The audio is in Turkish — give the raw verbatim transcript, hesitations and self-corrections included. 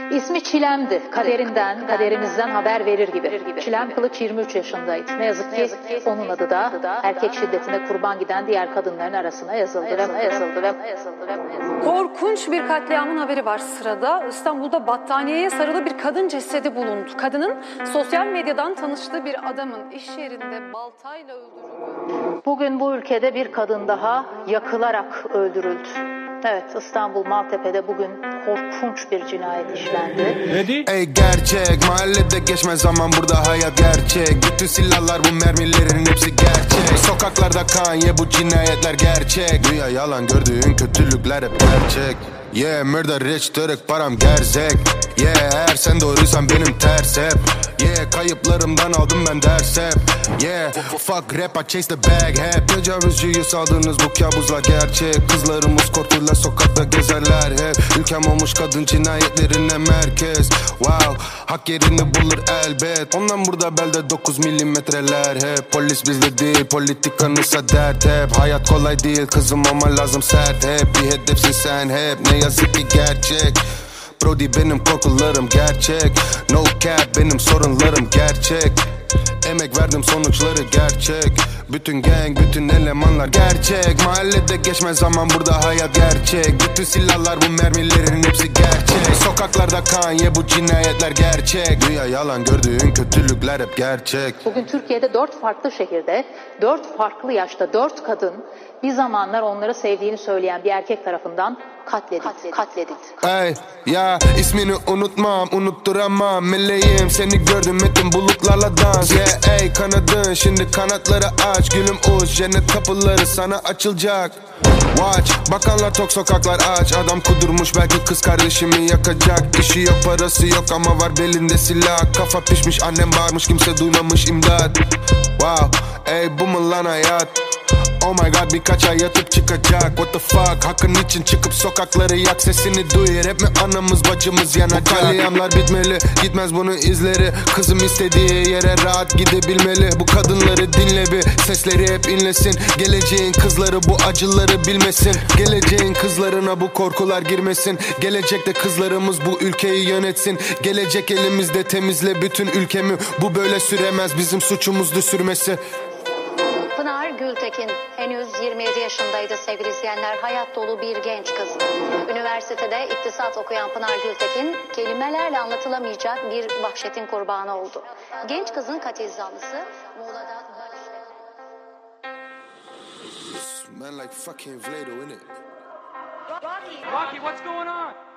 İsmi Çilem'di. Kaderinden, kaderimizden haber verir gibi. Çilem Kılıç yirmi üç yaşındaydı. Ne yazık ki onun adı da erkek şiddetine kurban giden diğer kadınların arasına yazıldı ve yazıldı ve Korkunç bir katliamın haberi var sırada. İstanbul'da battaniyeye sarılı bir kadın cesedi bulundu. Kadının sosyal medyadan tanıştığı bir adamın iş yerinde baltayla öldürüldüğü. Bugün bu ülkede bir kadın daha yakılarak öldürüldü. Evet, İstanbul Maltepe'de bugün korkunç bir cinayet işlendi. Ey gerçek, mahallede geçmez zaman burada hayat gerçek. Bütün silahlar bu mermilerin hepsi gerçek. Sokaklarda kan ye bu cinayetler gerçek. Dünya yalan gördüğün kötülükler hep gerçek. Yeah, murder rich, Türk param gerzek. Yeah, eğer sen doğruysan benim ters hep. Yeah, kayıplarımdan aldım ben ders hep. Yeah, fuck rap, I chase the bag hep. Tecavüzcüyü saldınız bu kabuslar gerçek. Kızlarımız korkuyla sokakta gezerler hep. Ülkem olmuş kadın cinayetlerine merkez. Wow, hak yerini bulur elbet. Ondan burada belde dokuz milimetreler hep. Polis bizde değil, politikanısa dert hep. Hayat kolay değil kızım ama lazım sert hep. Bir hedefsin sen hep, ne yazık ki gerçek. Brody benim korkularım gerçek. No cap benim sorunlarım gerçek. Emek verdim sonuçları gerçek. Bütün gang bütün elemanlar gerçek. Mahallede geçmez zaman burada hayat gerçek. Bütün silahlar bu mermilerin hepsi gerçek. Sokaklarda kan ye bu cinayetler gerçek. Dünya yalan gördüğün kötülükler hep gerçek. Bugün Türkiye'de dört farklı şehirde, dört farklı yaşta dört kadın bir zamanlar onları sevdiğini söyleyen bir erkek tarafından katledildi. katledildi. Ey ya ismini unutmam, unutturamam. Meleğim seni gördüm etim bulutlarla dans. Yeah ey kanadın şimdi kanatları aç. Gülüm uç cennet kapıları sana açılacak. Watch bakanlar tok sokaklar aç. Adam kudurmuş belki kız kardeşimi yakacak. İşi yok parası yok ama var belinde silah. Kafa pişmiş annem bağırmış kimse duymamış imdat. Wow ey bu mu lan hayat? Oh my god birkaç ay yatıp çıkacak. What the fuck hakkın için çıkıp sokakları yak. Sesini duyur hep mi anamız bacımız yanacak. Bu katliamlar bitmeli gitmez bunun izleri. Kızım istediği yere rahat gidebilmeli. Bu kadınları dinle bir sesleri hep inlesin. Geleceğin kızları bu acıları bilmesin. Geleceğin kızlarına bu korkular girmesin. Gelecekte kızlarımız bu ülkeyi yönetsin. Gelecek elimizde temizle bütün ülkemi. Bu böyle süremez bizim suçumuzdu sürmesi. Pınar Gültekin henüz yirmi yedi yaşındaydı sevgili izleyenler. Hayat dolu bir genç kız. Üniversitede iktisat okuyan Pınar Gültekin kelimelerle anlatılamayacak bir vahşetin kurbanı oldu. Genç kızın katil zanlısı Muğla'da Barış... Man like fucking Vlado, innit? Rocky, Rocky, what's going on?